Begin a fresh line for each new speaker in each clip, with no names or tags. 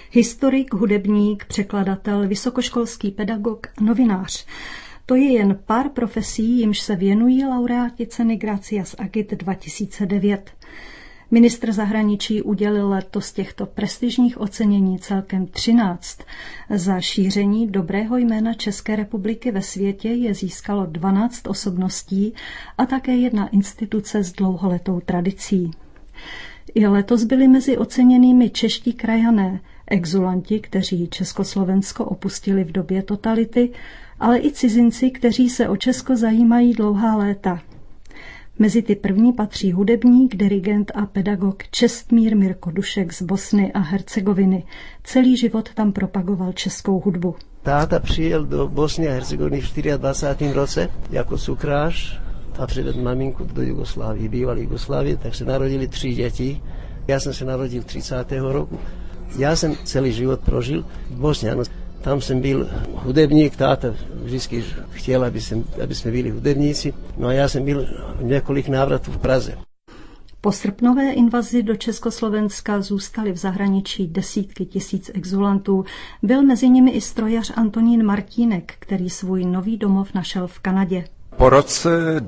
Historik, hudebník, překladatel, vysokoškolský pedagog, novinář. To je jen pár profesí, jimž se věnují laureáti ceny Gracias Agit 2009. Ministr zahraničí udělil letos těchto prestižních ocenění celkem 13. Za šíření dobrého jména České republiky ve světě je získalo 12 osobností a také jedna instituce s dlouholetou tradicí. I letos byli mezi oceněnými čeští krajané, exulanti, kteří Československo opustili v době totality, ale i cizinci, kteří se o Česko zajímají dlouhá léta. Mezi ty první patří hudebník, dirigent a pedagog Čestmír Mirko Dušek z Bosny a Hercegoviny. Celý život tam propagoval českou hudbu.
Táta přijel do Bosny a Hercegoviny v 24. roce jako cukrář a předvedl maminku do Jugoslávie, bývalé Jugoslávie, tak se narodili 3 děti. Já jsem se narodil 30. roku. Já jsem celý život prožil v Bosně. Tam jsem byl hudebník, táta vždycky chtěl, aby jsme byli hudebníci. No a já jsem byl několik návratů v Praze.
Po srpnové invazi do Československa zůstali v zahraničí desítky tisíc exulantů. Byl mezi nimi i strojař Antonín Martínek, který svůj nový domov našel v Kanadě.
Po roce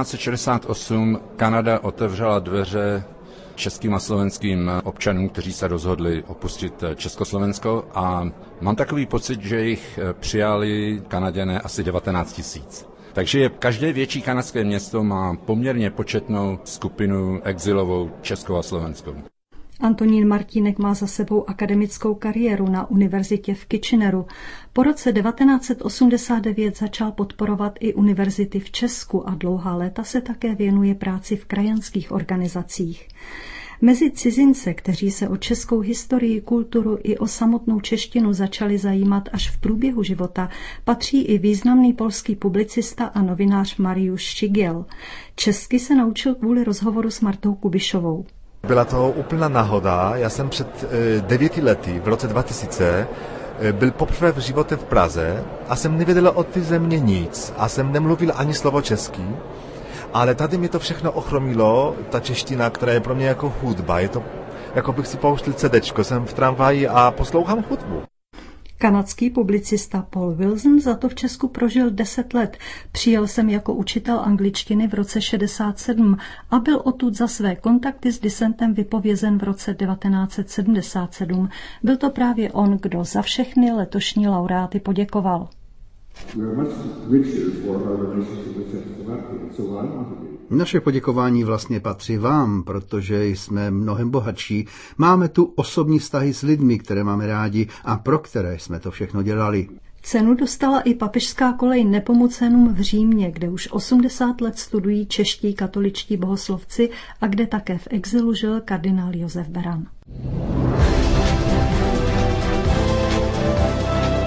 1968 Kanada otevřela dveře českým a slovenským občanům, kteří se rozhodli opustit Československo, a mám takový pocit, že jich přijali Kanaděné asi 19 000. Takže každé větší kanadské město má poměrně početnou skupinu exilovou českou a slovenskou.
Antonín Martínek má za sebou akademickou kariéru na univerzitě v Kitcheneru. Po roce 1989 začal podporovat i univerzity v Česku a dlouhá léta se také věnuje práci v krajanských organizacích. Mezi cizince, kteří se o českou historii, kulturu i o samotnou češtinu začali zajímat až v průběhu života, patří i významný polský publicista a novinář Mariusz Šigiel. Česky se naučil kvůli rozhovoru s Martou Kubišovou.
Byla to úplná náhoda. Já jsem před 9 lety, v roce 2000, byl poprvé v životě v Praze a jsem nevěděl o té země nic a jsem nemluvil ani slovo český. Ale tady mi to všechno ochromilo, ta čeština, která je pro mě jako hudba. Je to, jako bych si pouštěl CDčko, jsem v tramvaji a poslouchám hudbu.
Kanadský publicista Paul Wilson za to v Česku prožil 10 let. Přijel jsem jako učitel angličtiny v roce 67 a byl odtud za své kontakty s disentem vypovězen v roce 1977. Byl to právě on, kdo za všechny letošní laureáty poděkoval.
Naše poděkování vlastně patří vám, protože jsme mnohem bohatší. Máme tu osobní vztahy s lidmi, které máme rádi a pro které jsme to všechno dělali.
Cenu dostala i papežská kolej Nepomucenům v Římě, kde už 80 let studují čeští katoličtí bohoslovci a kde také v exilu žil kardinál Josef Beran.